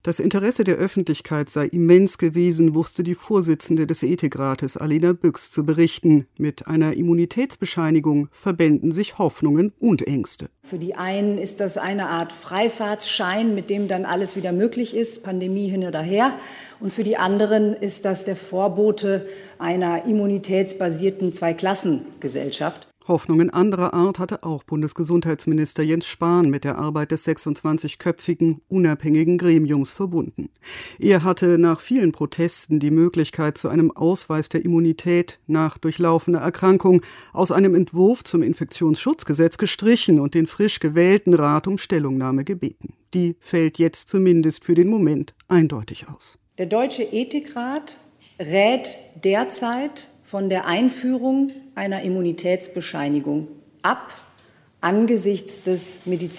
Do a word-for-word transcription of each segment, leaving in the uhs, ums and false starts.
Das Interesse der Öffentlichkeit sei immens gewesen, wusste die Vorsitzende des Ethikrates Alena Büchs zu berichten. Mit einer Immunitätsbescheinigung verbänden sich Hoffnungen und Ängste. Für die einen ist das eine Art Freifahrtsschein, mit dem dann alles wieder möglich ist, Pandemie hin oder her. Und für die anderen ist das der Vorbote einer immunitätsbasierten Zweiklassengesellschaft. Hoffnungen anderer Art hatte auch Bundesgesundheitsminister Jens Spahn mit der Arbeit des sechsundzwanzigköpfigen unabhängigen Gremiums verbunden. Er hatte nach vielen Protesten die Möglichkeit zu einem Ausweis der Immunität nach durchlaufener Erkrankung aus einem Entwurf zum Infektionsschutzgesetz gestrichen und den frisch gewählten Rat um Stellungnahme gebeten. Die fällt jetzt zumindest für den Moment eindeutig aus. Der Deutsche Ethikrat rät derzeit von der Einführung einer Immunitätsbescheinigung ab, angesichts des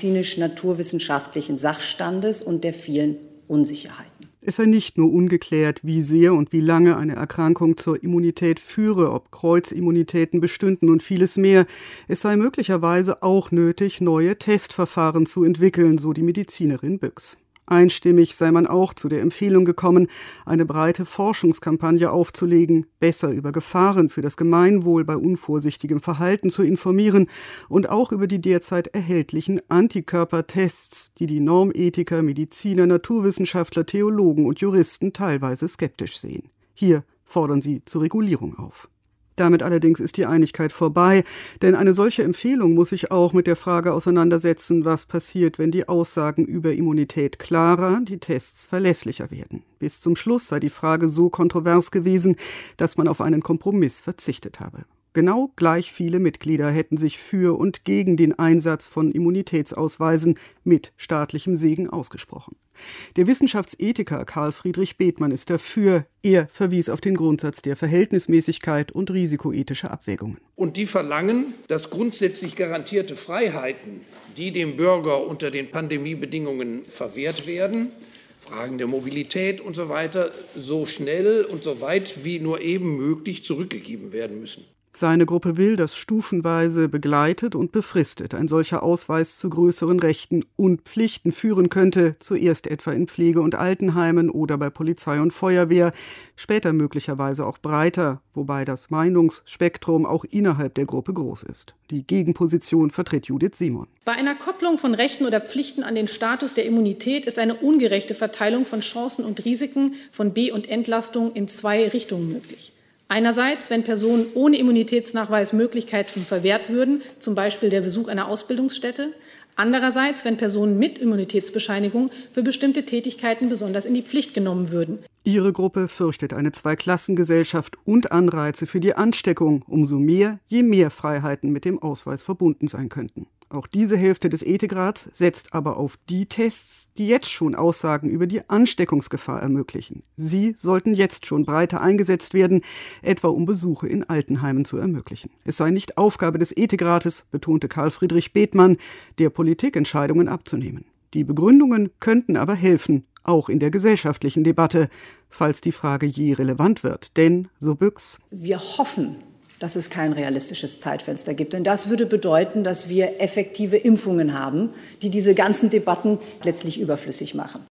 medizinisch-naturwissenschaftlichen Sachstandes und der vielen Unsicherheiten. Es sei nicht nur ungeklärt, wie sehr und wie lange eine Erkrankung zur Immunität führe, ob Kreuzimmunitäten bestünden und vieles mehr. Es sei möglicherweise auch nötig, neue Testverfahren zu entwickeln, so die Medizinerin Büchs. Einstimmig sei man auch zu der Empfehlung gekommen, eine breite Forschungskampagne aufzulegen, besser über Gefahren für das Gemeinwohl bei unvorsichtigem Verhalten zu informieren und auch über die derzeit erhältlichen Antikörpertests, die die Normethiker, Mediziner, Naturwissenschaftler, Theologen und Juristen teilweise skeptisch sehen. Hier fordern sie zur Regulierung auf. Damit allerdings ist die Einigkeit vorbei, denn eine solche Empfehlung muss sich auch mit der Frage auseinandersetzen, was passiert, wenn die Aussagen über Immunität klarer, die Tests verlässlicher werden. Bis zum Schluss sei die Frage so kontrovers gewesen, dass man auf einen Kompromiss verzichtet habe. Genau gleich viele Mitglieder hätten sich für und gegen den Einsatz von Immunitätsausweisen mit staatlichem Segen ausgesprochen. Der Wissenschaftsethiker Karl Friedrich Bethmann ist dafür. Er verwies auf den Grundsatz der Verhältnismäßigkeit und risikoethischer Abwägungen. Und die verlangen, dass grundsätzlich garantierte Freiheiten, die dem Bürger unter den Pandemiebedingungen verwehrt werden, Fragen der Mobilität und so weiter, so schnell und so weit wie nur eben möglich zurückgegeben werden müssen. Seine Gruppe will, dass stufenweise begleitet und befristet ein solcher Ausweis zu größeren Rechten und Pflichten führen könnte, zuerst etwa in Pflege- und Altenheimen oder bei Polizei und Feuerwehr, später möglicherweise auch breiter, wobei das Meinungsspektrum auch innerhalb der Gruppe groß ist. Die Gegenposition vertritt Judith Simon. Bei einer Kopplung von Rechten oder Pflichten an den Status der Immunität ist eine ungerechte Verteilung von Chancen und Risiken von Be- und Entlastung in zwei Richtungen möglich. Einerseits, wenn Personen ohne Immunitätsnachweis Möglichkeiten verwehrt würden, zum Beispiel der Besuch einer Ausbildungsstätte. Andererseits, wenn Personen mit Immunitätsbescheinigung für bestimmte Tätigkeiten besonders in die Pflicht genommen würden. Ihre Gruppe fürchtet eine Zweiklassengesellschaft und Anreize für die Ansteckung, umso mehr, je mehr Freiheiten mit dem Ausweis verbunden sein könnten. Auch diese Hälfte des Ethikrats setzt aber auf die Tests, die jetzt schon Aussagen über die Ansteckungsgefahr ermöglichen. Sie sollten jetzt schon breiter eingesetzt werden, etwa um Besuche in Altenheimen zu ermöglichen. Es sei nicht Aufgabe des Ethikrates, betonte Karl Friedrich Bethmann, der Politik Entscheidungen abzunehmen. Die Begründungen könnten aber helfen, auch in der gesellschaftlichen Debatte, falls die Frage je relevant wird. Denn, so Büchs, wir hoffen, dass es kein realistisches Zeitfenster gibt. Denn das würde bedeuten, dass wir effektive Impfungen haben, die diese ganzen Debatten letztlich überflüssig machen.